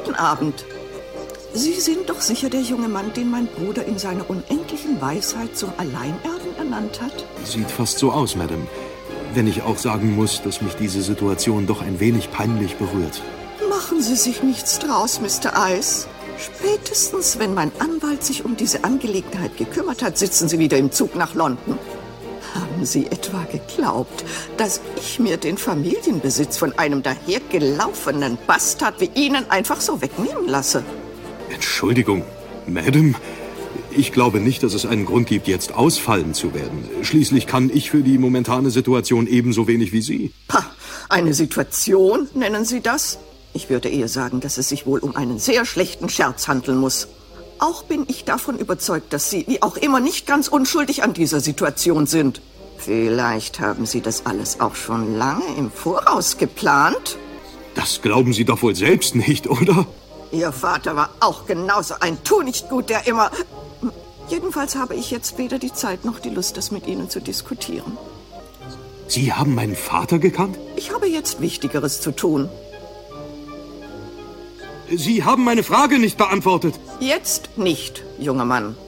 guten Abend. Sie sind doch sicher der junge Mann, den mein Bruder in seiner unendlichen Weisheit zum Alleinerben ernannt hat? Sieht fast so aus, Madame. Wenn ich auch sagen muss, dass mich diese Situation doch ein wenig peinlich berührt. Machen Sie sich nichts draus, Mr. Ice. Spätestens, wenn mein Anwalt sich um diese Angelegenheit gekümmert hat, sitzen Sie wieder im Zug nach London. Haben Sie etwa geglaubt, dass ich mir den Familienbesitz von einem dahergelaufenen Bastard wie Ihnen einfach so wegnehmen lasse? Entschuldigung, Madame. Ich glaube nicht, dass es einen Grund gibt, jetzt ausfallen zu werden. Schließlich kann ich für die momentane Situation ebenso wenig wie Sie. Pah, eine Situation, nennen Sie das? Ich würde eher sagen, dass es sich wohl um einen sehr schlechten Scherz handeln muss. Auch bin ich davon überzeugt, dass Sie, wie auch immer, nicht ganz unschuldig an dieser Situation sind. Vielleicht haben Sie das alles auch schon lange im Voraus geplant? Das glauben Sie doch wohl selbst nicht, oder? Ihr Vater war auch genauso ein Tunichtgut, der immer... Jedenfalls habe ich jetzt weder die Zeit noch die Lust, das mit Ihnen zu diskutieren. Sie haben meinen Vater gekannt? Ich habe jetzt Wichtigeres zu tun. Sie haben meine Frage nicht beantwortet. Jetzt nicht, junger Mann.